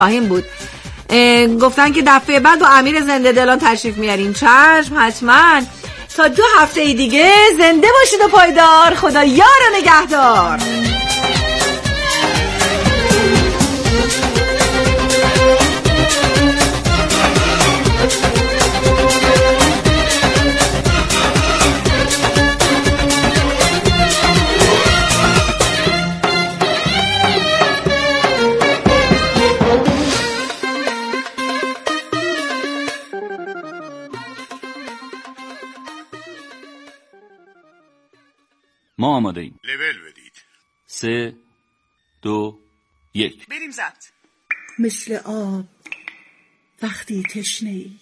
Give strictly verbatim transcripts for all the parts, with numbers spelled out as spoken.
خواهیم بود. گفتن که دفعه بعد با امیر زنده دلان تشریف میارین. چشم حتما. تا دو هفته دیگه زنده باشید و پایدار. خدا یار و نگهدار. ما آماده ایم. لول بدید. سه دو یک بریم ضبط. مثل آب وقتی تشنه‌ای،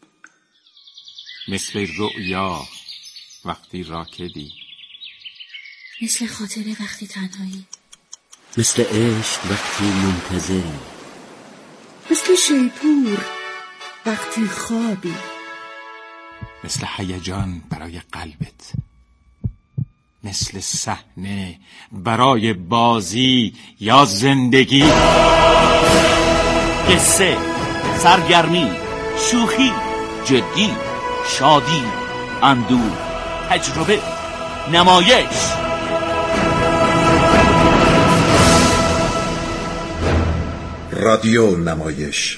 مثل رؤیا وقتی راکدی، مثل خاطره وقتی تنهایی، مثل عشق وقتی منتظری، مثل شیپور وقتی خوابی، مثل هیجان برای قلبت، مثل صحنه برای بازی یا زندگی. قصه، سرگرمی، شوخی، جدی، شادی، اندوه، تجربه، نمایش. رادیو نمایش.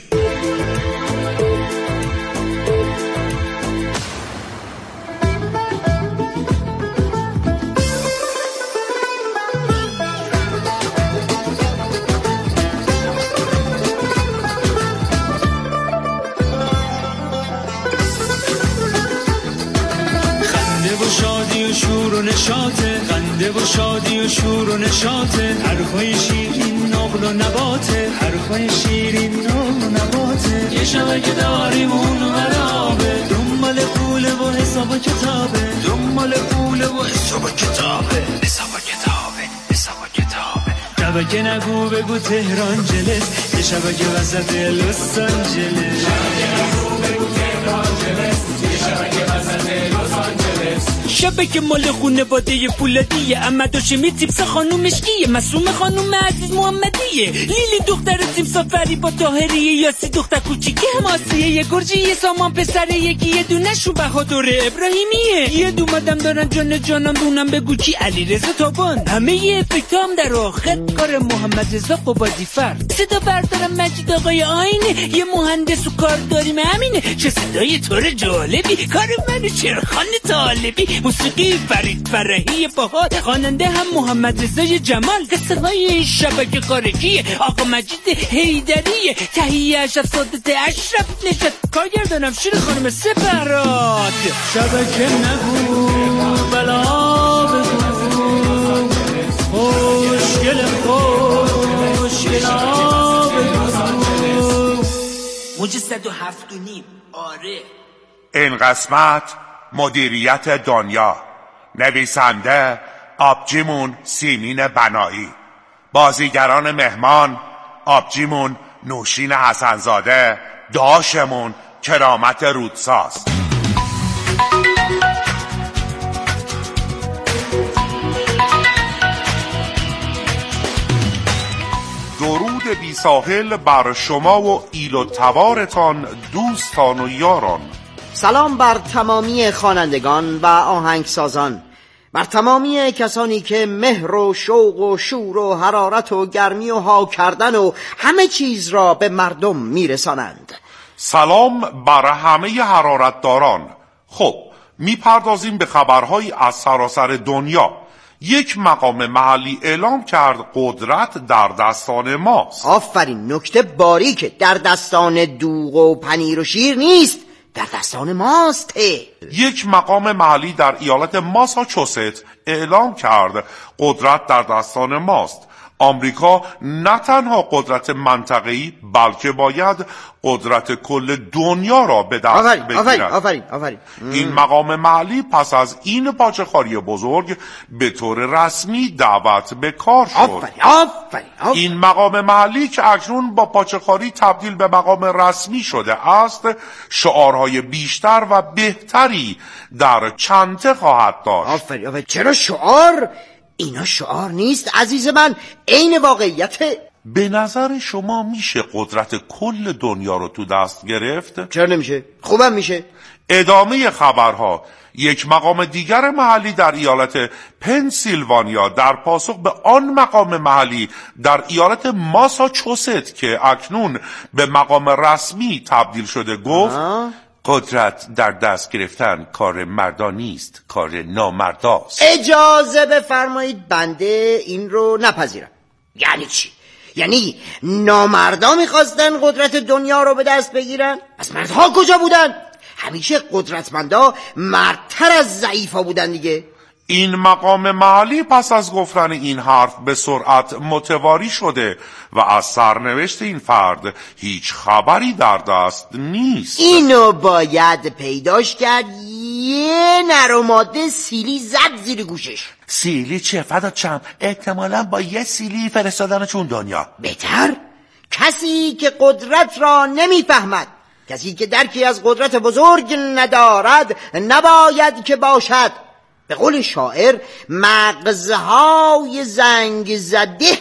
نشاته خنده و شادی و شور و نشاته، حرفای شیرین نقل و نباته، حرفای شیرین نقل و نباته. یه شبه که داریم اون غرابه، دنبال پوله و حساب کتابه، دنبال پوله و حساب کتابه، حساب کتابه، حساب کتابه. شبه که نگو بگو تهران جلس، یه شبه که وسط لس آنجلس، شبه که نگو بگو تهران جلس، یه شبه که وسط لس آنجلس. شبه که مال خونواده فولادیه، احمد هاشمی تیپس خانومش کیه، معصوم خانوم عزیز محمدیه، لیلی دختر تیم سافری با طاهریه، یاسی دختر کوچیکه هماسیه، یه گرجی یه سامان پسره، یکی یه دونه شو بهادر ابراهیمیه، یه دومدم دارن جان جانم دونم بگو کی، علیرضا تابان. همه یه افکتام در آخر کار محمد رضا قبادی فرد، صدا بردارم مجید آقای آینه، یه مهندس و کار داریم همینه. چه صدای طور جالبی، کار منو چرخان طالبی، موسیقی فرید فرحی باحال، خواننده هم محمد رضای جمال، قصه های شبکه کارگیه آقا مجید حیدریه، تهیه اشرف سادت اشرف نشد، کارگردانم شیر خانم سپراد. شبکه نگو بلا بگو، خوشگل خوشگل بگو، موج صد و هفت و نیم. آره این قسمت مدیریت دنیا، نویسنده آبجیمون سیمین بنایی، بازیگران مهمان آبجیمون نوشین حسنزاده، داشمون کرامت رودساز. درود بی ساحل بر شما و ایل و توارتان، دوستان و یاران. سلام بر تمامی خوانندگان و آهنگسازان، بر تمامی کسانی که مهر و شوق و شور و حرارت و گرمی و ها کردن و همه چیز را به مردم میرسانند. سلام بر همه حرارت داران. خب میپردازیم به خبرهایی از سراسر دنیا. یک مقام محلی اعلام کرد قدرت در دستان ماست. آفرین، نکته باریکه، در دستان دوغ و پنیر و شیر نیست، در دستان ماست. یک مقام محلی در ایالت ماساچوست اعلام کرد قدرت در دستان ماست. آمریکا نه تنها قدرت منطقه‌ای بلکه باید قدرت کل دنیا را به دست آفرین، بگیرد. آفرین، آفرین، آفرین. این مقام محلی پس از این پاچه‌خواری بزرگ به طور رسمی دعوت به کار شد. آفرین، آفرین، آفرین. این مقام محلی که اکنون با پاچه‌خواری تبدیل به مقام رسمی شده است، شعارهای بیشتر و بهتری در چنته خواهد داشت. آفرین، آفرین. چرا شعار؟ اینا شعار نیست عزیز من، عین واقعیت. به نظر شما میشه قدرت کل دنیا رو تو دست گرفت؟ چرا نمیشه؟ خوبم میشه. ادامه خبرها: یک مقام دیگر محلی در ایالت پنسیلوانیا در پاسخ به آن مقام محلی در ایالت ماساچوست که اکنون به مقام رسمی تبدیل شده گفت آه. قدرت در دست گرفتن کار مردانی است، کار نامرداست. اجازه بفرمایید بنده این رو نپذیرم. یعنی چی؟ یعنی نامردا میخواستن قدرت دنیا رو به دست بگیرن؟ پس مردها کجا بودن؟ همیشه قدرتمندا مردتر از ضعیفا بودن دیگه. این مقام محلی پس از گفتن این حرف به سرعت متواری شده و از سرنوشت این فرد هیچ خبری در دست نیست. اینو باید پیداش کرد، یه نر و ماده سیلی زد زیر گوشش. سیلی چه فدات شم؟ احتمالا با یه سیلی فرستادن چون دنیا. بهتر کسی که قدرت را نمیفهمد، کسی که درکی از قدرت بزرگ ندارد نباید که باشد. به قول شاعر مغزهای زنگ زده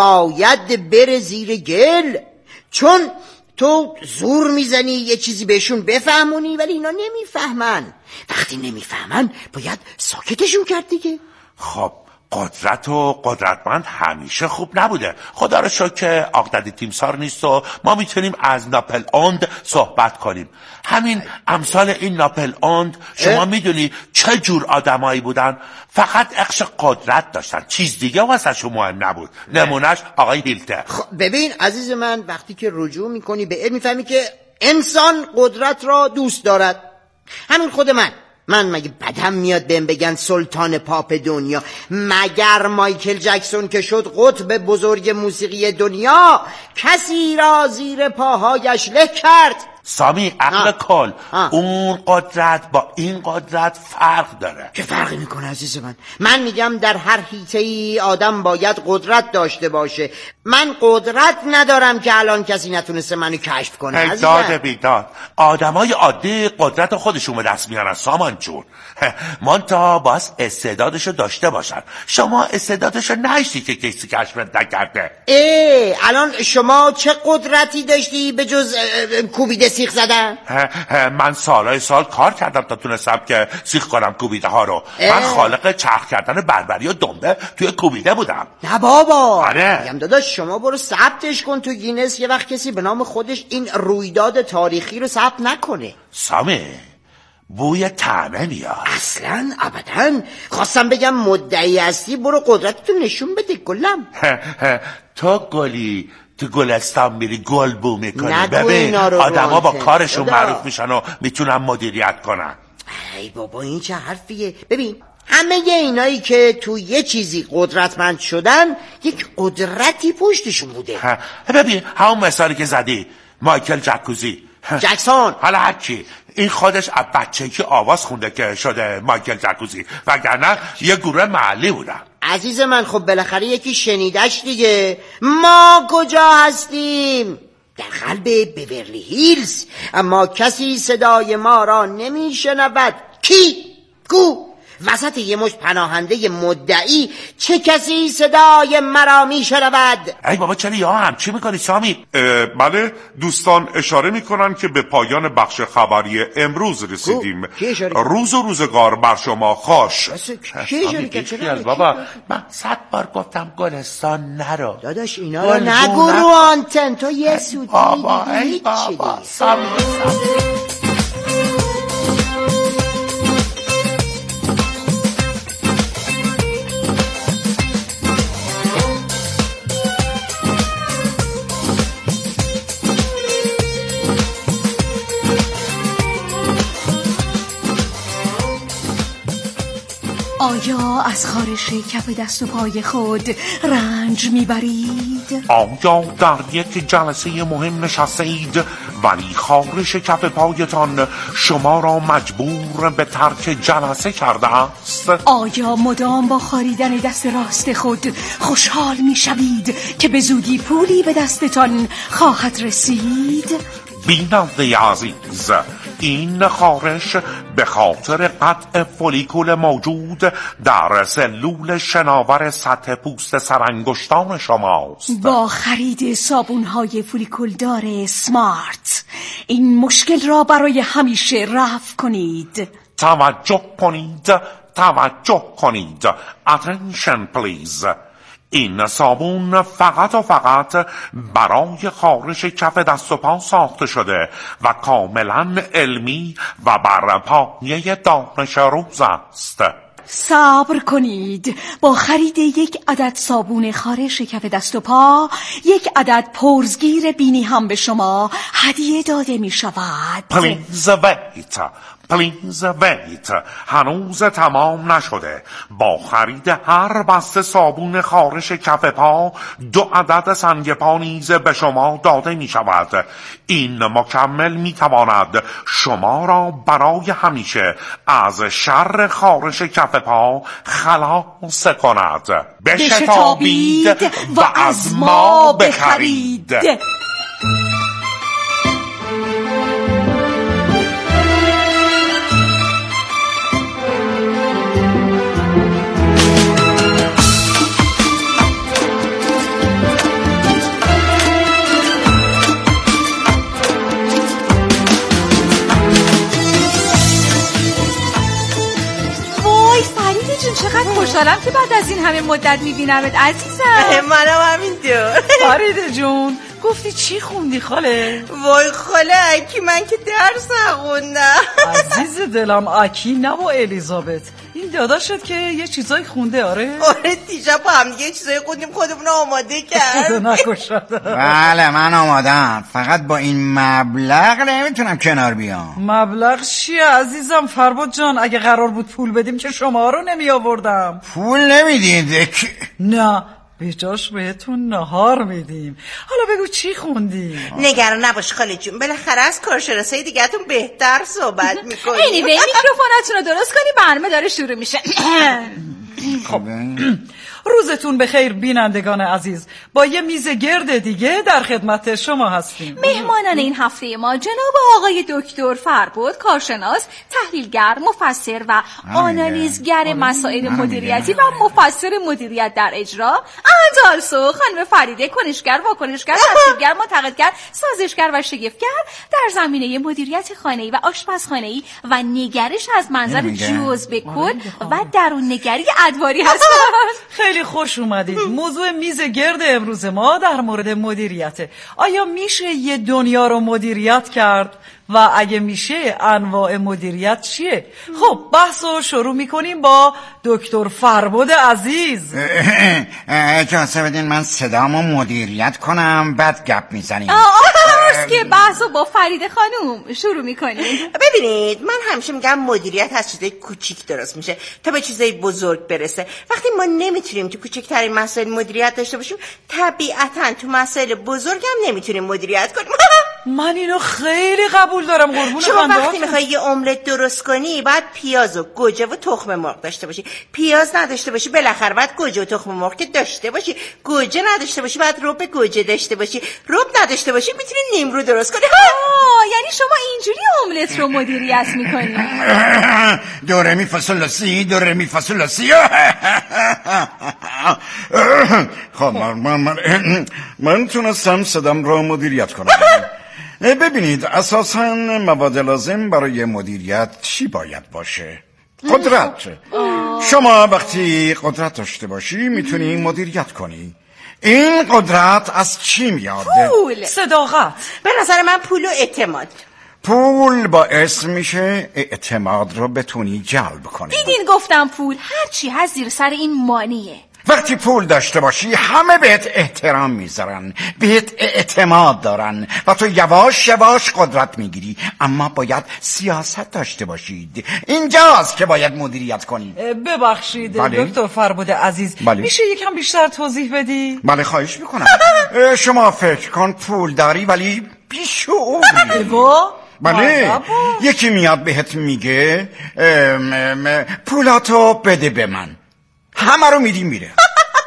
باید بره زیر گل، چون تو زور میزنی یه چیزی بهشون بفهمونی ولی اینا نمیفهمن. وقتی نمیفهمن باید ساکتشون کرد دیگه. خب قدرت و قدرتمند همیشه خوب نبوده. خدا رو شکر که عقدی تیمسار نیست و ما میتونیم از ناپل اوند صحبت کنیم. همین امثال این ناپل اوند شما میدونی چه جور آدمایی بودن؟ فقط عشق قدرت داشتن، چیز دیگه واسه مهم نبود. نمونهش آقای هیلتر. خب ببین عزیز من، وقتی که رجوع میکنی به علم میفهمی که انسان قدرت را دوست دارد. همین خود من من مگه بدم میاد بهم بگن سلطان پاپ دنیا؟ مگر مایکل جکسون که شد قطب بزرگ موسیقی دنیا کسی را زیر پاهایش له کرد؟ سامی عقل کل، اون قدرت با این قدرت فرق داره. چه فرقی میکنه عزیز من؟ من میگم در هر حیطه‌ای آدم باید قدرت داشته باشه. من قدرت ندارم که الان کسی نتونسته منو کشف کنه عزیزم. داد بیداد آدمای عادی قدرت خودشون به دست میارن سامان جون. منتها باز استعدادشو داشته باشن. شما استعدادشو نشتی که کسی کشفت نکرده. ای الان شما چه قدرتی داشتی به جز کوبیده سیخ زدن؟ من سالهای سال کار کردم تا تونستم که سیخ کنم کوبیده ها رو. من خالق چرخ کردن بربری و دنبه توی کوبیده بودم. نه بابا. آره. میگم داداش شما برو ثبتش کن تو گینس، یه وقت کسی به نام خودش این رویداد تاریخی رو ثبت نکنه. سامی بوی طعمه میاد. اصلا ابدا. خواستم بگم مدعی هستی، برو قدرتتو نشون بده گلم. تو گلی تو گلستان میری گل بو میکنی. ببین آدم ها با کارشون معروف میشن و میتونن مدیریت کنن. ای بابا این چه حرفیه؟ ببین همه اینایی که تو یه چیزی قدرتمند شدن یک قدرتی پشتشون بوده. ببین همون مثالی که زدی مایکل جکوزی جکسون، حالا هرچی، این خودش از بچه‌ای که آواز خونده که شده مایکل جکوزی، وگرنه یه گروه محلی بودن. عزیز من خب بالاخره یکی شنیدش دیگه. ما کجا هستیم؟ در قلب بیورلی هیلز، اما کسی صدای ما را نمیشنود. کی؟ کو؟ وسط یه مشت پناهنده مدعی چه کسی صدای مرا میشنود؟ ای بابا چرا یا هم چی میکنی سامی؟ بله دوستان اشاره میکنن که به پایان بخش خبری امروز رسیدیم. روز و روزگار بر شما خوش. سامی بابا من صد بار گفتم گلستان نرو. داداش اینا رو نگو رو آنتن، تو یه سوتی بابا ای بابا سامی سامی آیا از خارش کف دست و پای خود رنج میبرید؟ آیا در یک جلسه مهم نشسته اید ولی خارش کف پایتان شما را مجبور به ترک جلسه کرده است؟ آیا مدام با خاریدن دست راست خود خوشحال میشوید که به زودی پولی به دستتان خواهد رسید؟ بیننده عزیز، این خارش به خاطر قطع فولیکول موجود در سلول شناور سطح پوست سرانگشتان شماست. با خرید صابون‌های فولیکولدار سمارت این مشکل را برای همیشه رفع کنید. توجه کنید، توجه کنید. Attention please. این صابون فقط و فقط برای خارش کف دست و پا ساخته شده و کاملا علمی و بر پایه دانش روز است. صبر کنید. با خرید یک عدد صابون خارش کف دست و پا یک عدد پرزگیر بینی هم به شما هدیه داده می شود. Please wait. پلیز ویت. هنوز تمام نشده. با خرید هر بسته صابون خارش کف پا دو عدد سنگ پا نیز به شما داده می شود. این مکمل می تواند شما را برای همیشه از شر خارش کف پا خلاص کند. بشتابید و از ما بخرید. چقدر خوشحالم که بعد از این همه مدت میبینمت عزیزم. منم همینطور. فریده جون گفتی چی خوندی خاله؟ وای خاله اکی من که درس خوندم. عزیز دلم اکی نه با الیزابت. این داداشت که یه چیزایی خونده. آره آره دیشب با هم یه چیزایی خوندیم خودمون آماده کرد. خدا نکشد. بله من آمادم، فقط با این مبلغ نمیتونم کنار بیام. مبلغ چیه عزیزم فرباد جان؟ اگه قرار بود پول بدیم که شما رو نمی آوردم. پول نمیدید؟ نه به جاش بهتون نهار میدیم. حالا بگو چی خوندی؟ نگران نباش خاله جون، بالاخره از کارشناسای دیگه‌تون بهتر صحبت میکنی. اینی به میکروفوناتون رو درست کنی، برنامه داره شروع میشه. خب روزتون بخیر بینندگان عزیز. با یه میز گرد دیگه در خدمت شما هستیم. مهمانان این هفته ما جناب آقای دکتر فرباد، کارشناس، تحلیلگر، مفسر و آنالیزگر مسائل مدیریتی و مفسر مدیریت در اجرا، and also خانم فریده، کنشگر، واکنشگر، تصویرگر، منتقدگر، سازشگر و شگفتگر در زمینه مدیریت خانه‌ای و آشپزخانه‌ای و نگرش از منظر جزء به کل و درون نگری ادواری هستند. خیلی خوش اومدید. موضوع میز گرد امروز ما در مورد مدیریته. آیا میشه یه دنیا رو مدیریت کرد؟ و اگه میشه انواع مدیریت چیه؟ خب بحث رو شروع میکنیم با دکتر فرباد عزیز. اجازه بدین من صدامو مدیریت کنم بعد گپ میزنیم. آه که بحث رو با فریده خانوم شروع میکنیم. ببینید من همیشه میگم مدیریت از چیزای کوچیک درست میشه تا به چیزای بزرگ برسه. وقتی ما نمیتونیم تو کوچکترین مسائل مدیریت داشته باشیم، طبیعتا تو مسائل بزرگ هم نمیتونیم مدیریت کنیم. من اینو خیلی قبول دارم قربون شما خنده. وقتی میخوای یه املت درست کنی باید پیاز و گوجه و تخم مرغ داشته باشی. پیاز نداشته باشی بالاخره باید گوجه و تخم مرغ که داشته باشی. گوجه نداشته باشی باید رب گوجه داشته باشی. رب نداشته باشی میتونی نیمرو درست کنی. آه یعنی شما اینجوری املت رو مدیریت میکنی؟ دوره می فاصله دوره می فاصله خب من من من تونستم صدام رو مدیریت کنم. ببینید اساساً مواد لازم برای مدیریت چی باید باشه؟ قدرت. شما وقتی قدرت داشته باشی میتونی مدیریت کنی. این قدرت از چی میاده؟ پول. صداقت. به نظر من پول و اعتماد. پول باعث میشه اعتماد رو بتونی جلب کنی. دیدین گفتم پول هرچی هست زیر سر این مانیه. وقتی پول داشته باشی همه بهت احترام میذارن، بهت اعتماد دارن و تو یواش یواش قدرت میگیری. اما باید سیاست داشته باشید. اینجاست که باید مدیریت کنی. ببخشید بله؟ دکتر فرباد عزیز بله؟ میشه یکم بیشتر توضیح بدی؟ بله خواهش میکنم. شما فکر کن پول داری ولی بیشعوری. بله یکی میاد بهت میگه پولاتو بده به من، همه رو میدی میره.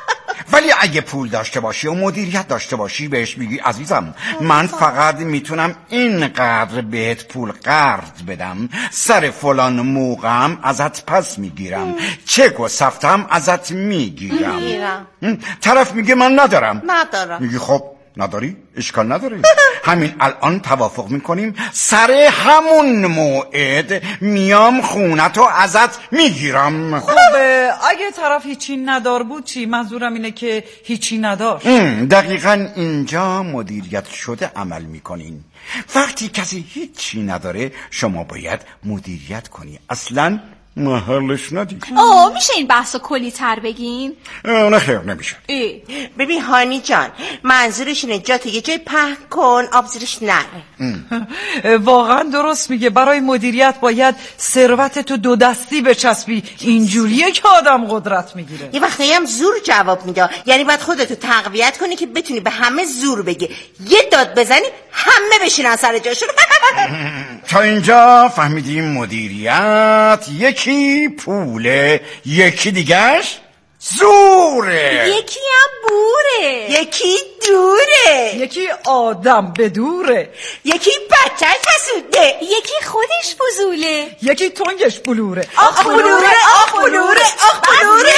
ولی اگه پول داشته باشی و مدیریت داشته باشی بهش میگی عزیزم من فقط میتونم اینقدر بهت پول قرض بدم، سر فلان موقعم ازت پس میگیرم، چک و سفتم ازت میگیرم. میگیرم. طرف میگه من ندارم. ندارم. میگی خب نداری؟ اشکال نداره. همین الان توافق میکنیم سر همون موعد میام خونتو ازت میگیرم. خب اگه طرف هیچی ندار بود چی؟ منظورم اینه که هیچی ندار. دقیقاً اینجا مدیریت شده عمل میکنین. وقتی کسی هیچی نداره شما باید مدیریت کنی، اصلاً محلش ندی. آه میشه این بحثو کلی تر بگین؟ نه خیر نمیشه. ببین هانی جان منظورش اینه جاتو یه جای پهن کن آب زیرش نره. واقعا درست میگه. برای مدیریت باید ثروت تو دو دستی بچسبی، اینجوریه که آدم قدرت میگیره. یه وقتی هم زور جواب میده، یعنی باید خودتو تقویت کنی که بتونی به همه زور بگی، یه داد بزنی همه بشینن سر جاشون. تا اینجا فهمیدیم مدیریت یکی پوله، یکی دیگرش زوره، یکی هم بوره، یکی دوره، یکی آدم به دوره، یکی بدتر کسوده، یکی خودش فضوله، یکی تنگش بلوره. آخ بلوره آخ بلوره آخ بلوره.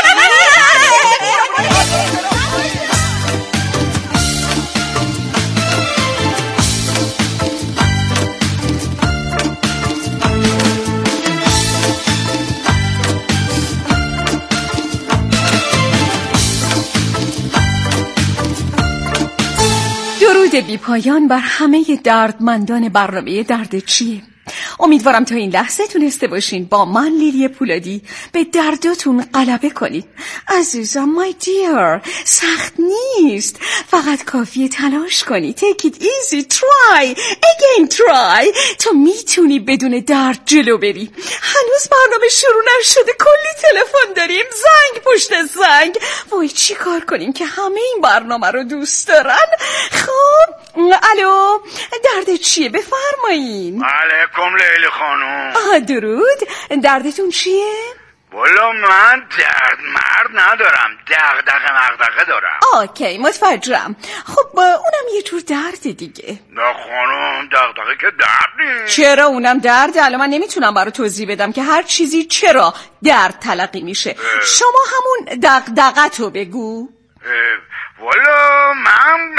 درود بی پایان بر همه دردمندان برنامه درد چیه. امیدوارم تا این لحظه تونسته باشین با من لیلی پولادی به دردتون غلبه کنید. عزیزم my dear سخت نیست، فقط کافیه تلاش کنی. take it easy try again try. تو میتونی بدون درد جلو بری. هنوز برنامه شروع نشده، کلی تلفن داریم، زنگ پشت زنگ. وای چی کار کنیم که همه این برنامه رو دوست دارن؟ خب الو درد چیه؟ بفرمایین. علیکم لیلی خانوم. آها درود، دردتون چیه؟ والا من درد مرد ندارم، دغدغه مغدغه دارم. اوکی متوجهم. خب اونم یه جور درد دیگه. نه خانوم دغدغه که درد نیست. چرا اونم درد؟ الان من نمیتونم برای توضیح بدم که هر چیزی چرا درد تلقی میشه. اه. شما همون دغدغه‌تو بگو. والا من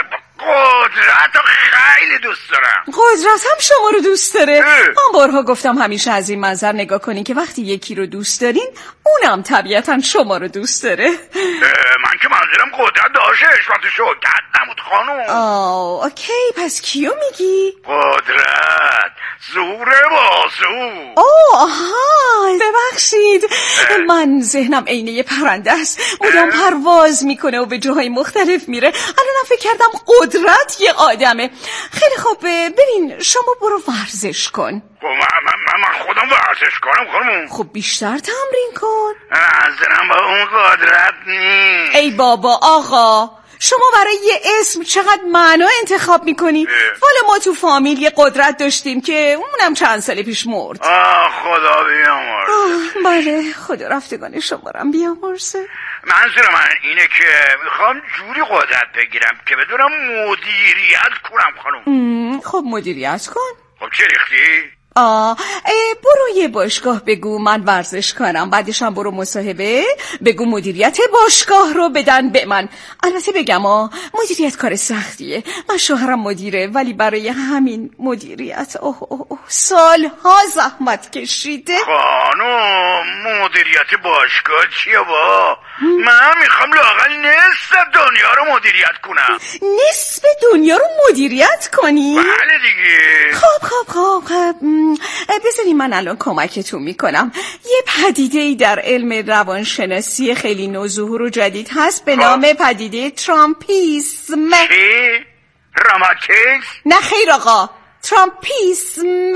قدرت رو خیلی دوست دارم. قدرت هم شما رو دوست داره؟ من بارها گفتم همیشه از این منظر نگاه کنین که وقتی یکی رو دوست دارین اونم طبیعتا شما رو دوست داره. من که منظورم قدرت داشتش وقتی شوکت نمود خانوم. آه اوکی پس کیو میگی؟ قدرت زوره با زور. اوه آها ببخشید من ذهنم عینه یه پرنده است، مدام پرواز میکنه و به جاهای مختلف میره. الانم فکر کردم قدرت یه آدمه. خیلی خوب ببین شما برو ورزش کن. من, من, من خودم ورزش کنم خانم. خب بیشتر تمرین کن. منظورم با اون قدرت نیست. ای بابا آقا شما برای یه اسم چقدر معنا انتخاب میکنی؟ والا ما تو فامیل یه قدرت داشتیم که اونم چند سال پیش مرد. آه خدا بیامرزه. بله خدا رفتگان شما رم بیامرزه. منظور من اینه که میخوام جوری قدرت بگیرم که بدونم مدیریت کنم خانم. خب مدیریت کن. خب چه ریختی؟ آه برو یه باشگاه بگو من ورزش کنم، بعدش هم برو مصاحبه بگو مدیریت باشگاه رو بدن به من. البته بگم آه مدیریت کار سختیه، من شوهرم مدیره ولی برای همین مدیریت اوه اوه اوه سالها زحمت کشیده. خانم مدیریت باشگاه چیه با؟ من میخوام لااقل نصف دنیا رو مدیریت کنم. نصف دنیا رو مدیریت کنی؟ بله دیگه. خب خب خب خب بذاری من الان کمکتون میکنم. یه پدیده‌ای در علم روانشناسی خیلی نوظهور و جدید هست به نام پدیده ترامپیسم. چی؟ راماتیسم؟ نه خیر آقا، ترامپیسم.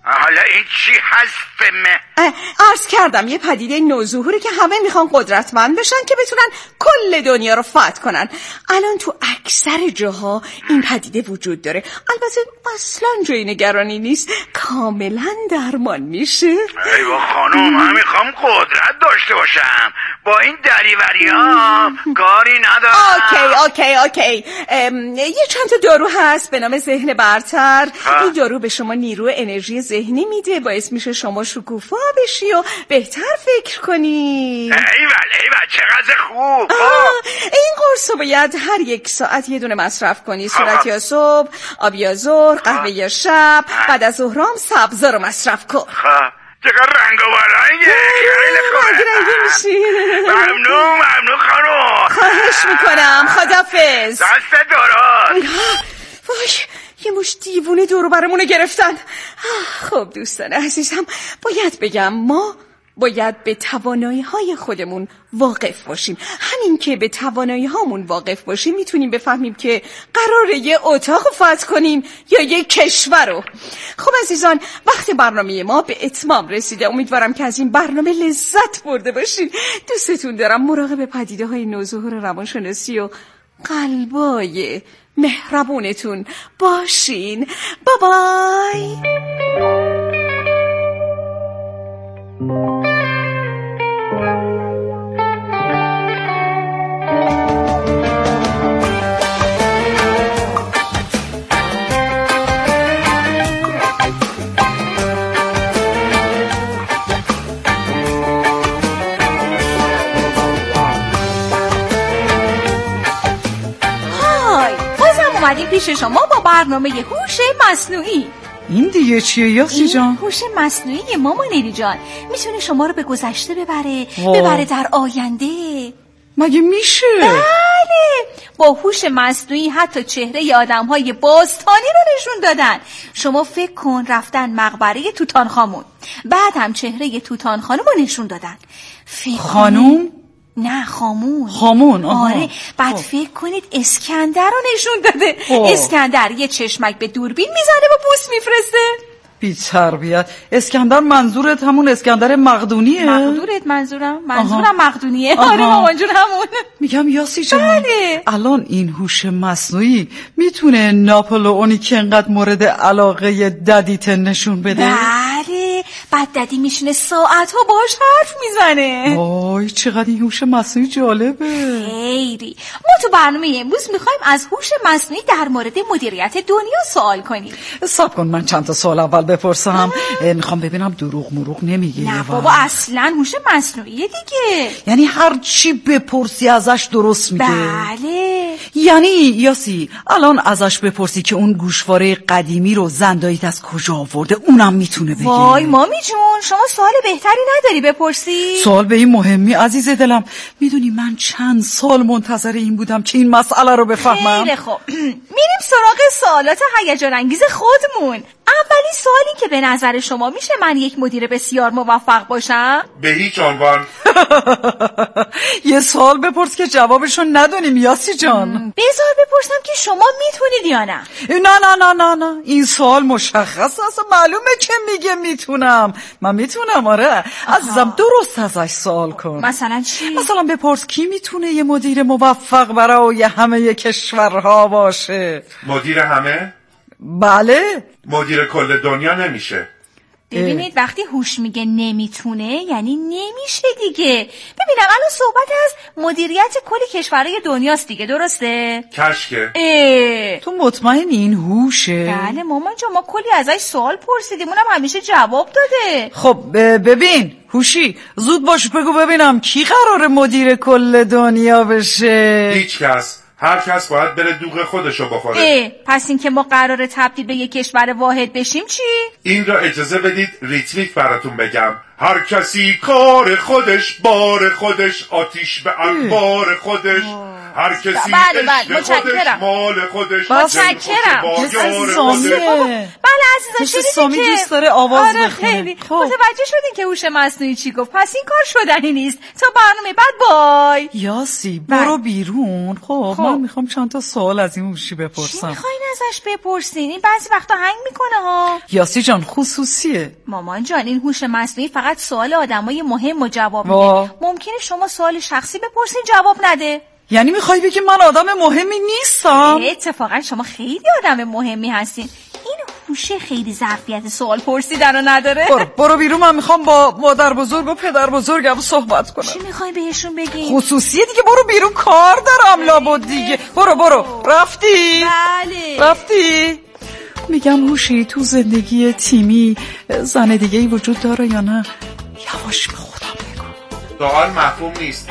حالا این چی هست فهمه؟ عرض کردم یه پدیده نوظهوره که همه میخوان قدرتمند بشن که بتونن کل دنیا رو فتح کنن. الان تو اکثر جاها این پدیده وجود داره. البته اصلا جای نگرانی نیست، کاملا درمان میشه. ایوا خانم، من میخوام قدرت داشته باشم، با این دریوری ها کاری ندارم. اوکی اوکی اوکی یه چند تا دارو هست به نام ذهن برتر. این دارو به شما نیرو انرژی ذهنی میده، باعث میشه شما شکوفا بشی و بهتر فکر کنی. ایول ایول چقدر خوب. این قرص رو باید هر یک ساعت یه دونه مصرف کنی. صورت یا صبح، آب یا ظهر، قهوه یا شب، بعد از ظهرام سبزا رو مصرف کن. چقدر رنگ و برنگه، خیلی خوبه. رنگی میشی. ممنون ممنون خانم. خواهش میکنم، خداحافظ. دست درست. وای یه مش دیوونه دورو برمونه گرفتن. خب دوستان عزیزم، باید بگم ما باید به توانایی های خودمون واقف باشیم. همین که به توانایی هامون واقف باشیم میتونیم بفهمیم که قراره یه اتاق فتح کنیم یا یه کشور رو. خب عزیزان، وقت برنامه ما به اتمام رسیده. امیدوارم که از این برنامه لذت برده باشین. دوستتون دارم. مراقب پدیده های نوظهور روانشناسی و قلبای مهربونتون باشین. بابای. اومدیم پیش شما با برنامه هوش مصنوعی. این دیگه چیه یاسی جان؟ این هوش مصنوعی مامان لیلی جان میتونه شما رو به گذشته ببره، ببره در آینده. مگه میشه؟ بله، با هوش مصنوعی حتی چهره آدم‌های باستانی رو نشون دادن. شما فکر کن رفتن مقبره توتانخامون، بعد هم چهره توتانخانم رو نشون دادن. فکر خانوم؟ نه خامون. خامون آها. آره بعد خوب. فکر کنید اسکندر رو نشون داده. خوب. اسکندر یه چشمک به دوربین میزنه و پوست میفرسته. بی تربیت. اسکندر منظورت همون اسکندر مقدونیه؟ مقدورت منظورم منظورم مقدونیه. آره مامان جون همون. میگم یاسی جان، بله. الان این هوش مصنوعی میتونه ناپلئونی که انقدر مورد علاقه ددیت نشون بده؟ بله، بعد ددی میشینه ساعت ها باهاش حرف میزنه. وای چقدر این هوش مصنوعی جالبه. خیلی. ما تو برنامه امروز میخوایم از هوش مصنوعی در مورد مدیریت دنیا سوال کنیم. صبر کن من چند تا سوال اول بپرسم. میخوام ببینم دروغ مروغ نمیگه. نه بابا اصلا هوش مصنوعیه دیگه. یعنی هر چی بپرسی ازش درست میگه؟ بله. یعنی یاسی الان ازش بپرسی که اون گوشواره قدیمی رو زنداییت از کجا آورده اونم میتونه بگه؟ وای مامی جون شما سوال بهتری نداری بپرسی؟ سوال به این مهمی عزیز دلم. میدونی من چند سال منتظر این بودم که این مسئله رو بفهمم. خیلی خوب میریم سراغ سوالات هیجان انگیز خودمون. اولین سوالی که به نظر شما میشه من یک مدیر بسیار موفق باشم؟ به هیچ عنوان. یه سوال بپرس که جوابشو ندونیم یاسی جان. بذار بپرسم که شما میتونید یا نه؟ نه نه نه نه نه این سوال مشخص اصلا معلومه که میگه میتونم. من میتونم آره. عزیزم درست ازش سوال کن. مثلا چی؟ مثلا بپرس کی میتونه یه مدیر موفق برای همه کشورها باشه؟ مدیر همه؟ بله. مدیر کل دنیا نمیشه. ببینید وقتی هوش میگه نمیتونه یعنی نمیشه دیگه. ببینم الان صحبت از مدیریت کل کشورهای دنیاست دیگه، درسته؟ کشکه. اه. تو مطمئن این هوشه؟ بله مامان جان ما کلی ازش سوال پرسیدیم اونم همیشه جواب داده. خب ببین هوشی زود باش بگو ببینم کی قراره مدیر کل دنیا بشه؟ هیچ کس. هر کس باید بره دوغ خودشو بخوره. اه پس این که ما قراره تبدیل به یک کشور واحد بشیم چی؟ این را اجازه بدید ریتمیک براتون بگم. هر کسی کار خودش، بار خودش، آتیش به انبار خودش. هر کسی بله بله عشق خودش، مال خودش، متشکرم. بله عزیزا مثل سامی که دوست داره آواز آره بخونه. خیلی خب. متوجه شدین که هوش مصنوعی چی گفت؟ پس این کار شدنی نیست. تا برنامه بعد بای. یاسی برو بیرون. خب, خب. من میخوام چند تا سوال از این هوشی چی بپرسم. میخواین ازش بپرسین؟ این بعضی وقتا هنگ میکنه ها. یاسی جان خصوصیه. مامان جان این هوش مصنوعی فقط سوال آدمای مهم و جواب وا. میده. ممکنه شما سوال شخصی بپرسین جواب نده. یعنی میخوای بگی من آدم مهمی نیستم؟ اتفاقا شما خیلی آدم مهمی هستین. این هوش خیلی ظرفیت سوال پرسیدن رو نداره. برو برو بیرون. من میخوام با مادر بزرگ و پدر بزرگم صحبت کنم. چی میخوای بهشون بگین؟ خصوصیه دیگه. برو بیرون کار دارم لابد دیگه. برو برو. رفتی؟ بله. رفتی؟ میگم هوشی تو زندگی تیمی زن دیگه ای وجود داره یا نه؟ یواش به خودم بگو. سوال مفهوم نیست.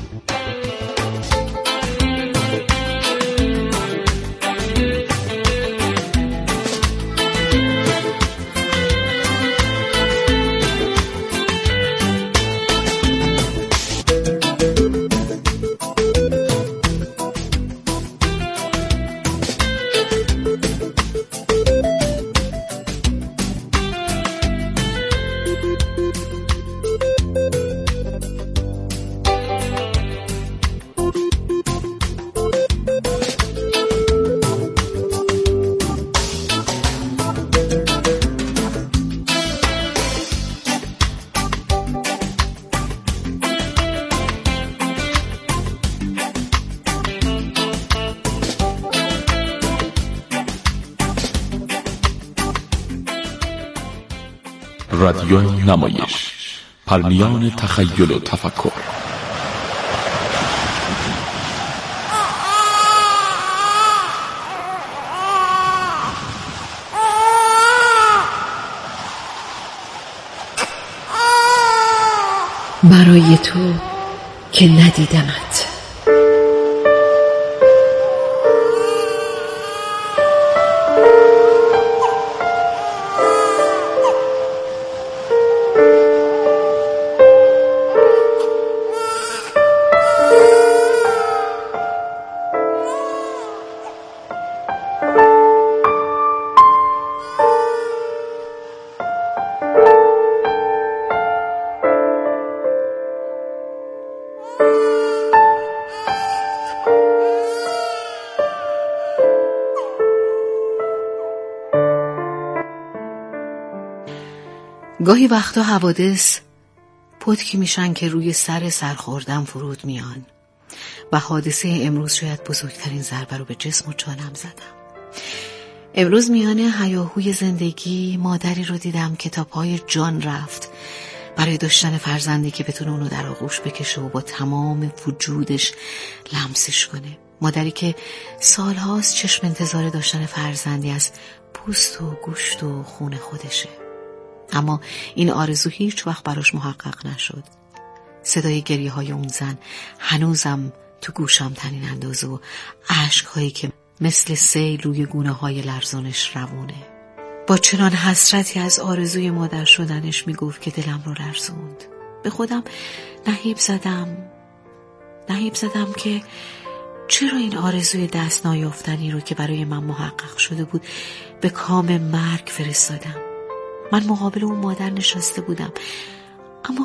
رادیو نمایش، پرمیان تخیل و تفکر. برای تو که ندیدمت. گاهی وقتا حوادث پتکی میشن که روی سر سرخوردم فرود میان و حادثه امروز شاید بزرگترین ضربه رو به جسم و جانم زدم. امروز میانه هیاهوی زندگی مادری رو دیدم که تا پای جان رفت برای داشتن فرزندی که بتونه اونو در آغوش بکشه و با تمام وجودش لمسش کنه. مادری که سالهاست چشم انتظار داشتن فرزندی از پوست و گوشت و خون خودشه، اما این آرزو هیچ وقت براش محقق نشد. صدای گریه های اون زن هنوزم تو گوشم طنین اندازه و عشق هایی که مثل سیل روی گونه های لرزانش روونه. با چنان حسرتی از آرزوی مادر شدنش میگفت که دلم رو لرزوند. به خودم نهیب زدم نهیب زدم که چرا این آرزوی دست نیافتنی رو که برای من محقق شده بود به کام مرگ فرستادم. من مقابل اون مادر نشسته بودم، اما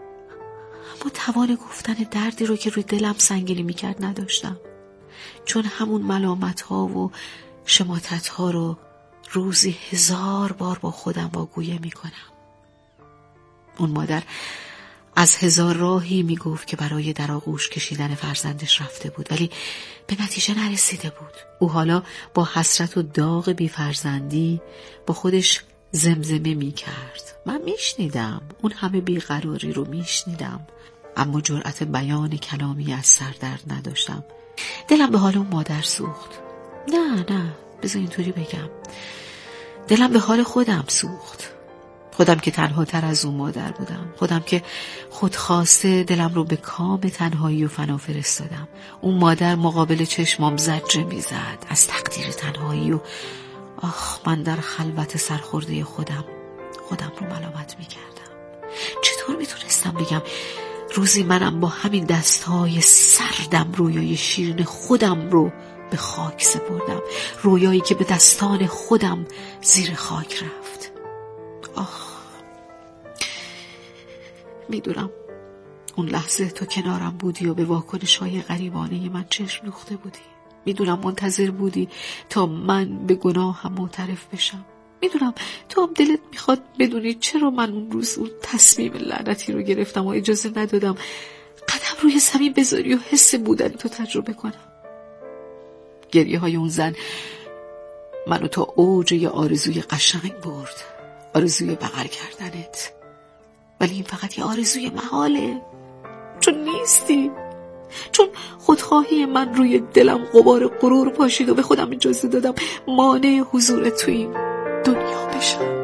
اما توان گفتن دردی رو که روی دلم سنگینی میکرد نداشتم، چون همون ملامت ها و شماتت ها رو روزی هزار بار با خودم واگویه میکنم. اون مادر از هزار راهی میگفت که برای در آغوش کشیدن فرزندش رفته بود، ولی به نتیجه نرسیده بود. او حالا با حسرت و داغ بی فرزندی با خودش زمزمه می کرد. من می شنیدم، اون همه بیقراری رو می شنیدم، اما جرأت بیان کلامی از سر درد نداشتم. دلم به حال اون مادر سوخت. نه نه بذار اینطوری بگم، دلم به حال خودم سوخت. خودم که تنها تر از اون مادر بودم، خودم که خودخواسته دلم رو به کام تنهایی و فنا فرستادم. اون مادر مقابل چشمام زجر می زد از تقدیر تنهایی و آخ، من در خلوت سرخورده خودم خودم رو ملامت می کردم. چطور می تونستم بگم روزی منم با همین دستهای سردم رویای شیرین خودم رو به خاک سپردم، رویایی که به دستان خودم زیر خاک رفت. آخ، میدونم اون لحظه تو کنارم بودی و به واکنش‌های غریبانه من چشم دوخته بودی. میدونم منتظر بودی تا من به گناهم معترف بشم. میدونم تو هم دلت میخواد بدونی چرا من اون روز اون تصمیم لعنتی رو گرفتم و اجازه ندادم قدم روی زمین بذاری و حس بودن تو تجربه کنم. گریه های اون زن منو تا اوج یه آرزوی قشنگ برد، آرزوی بغل کردنت. ولی این فقط یه آرزوی محاله، چون نیستی، چون خودخواهی من روی دلم غبار غرور پاشید و به خودم اجازه دادم مانع حضور تو این دنیا بشم.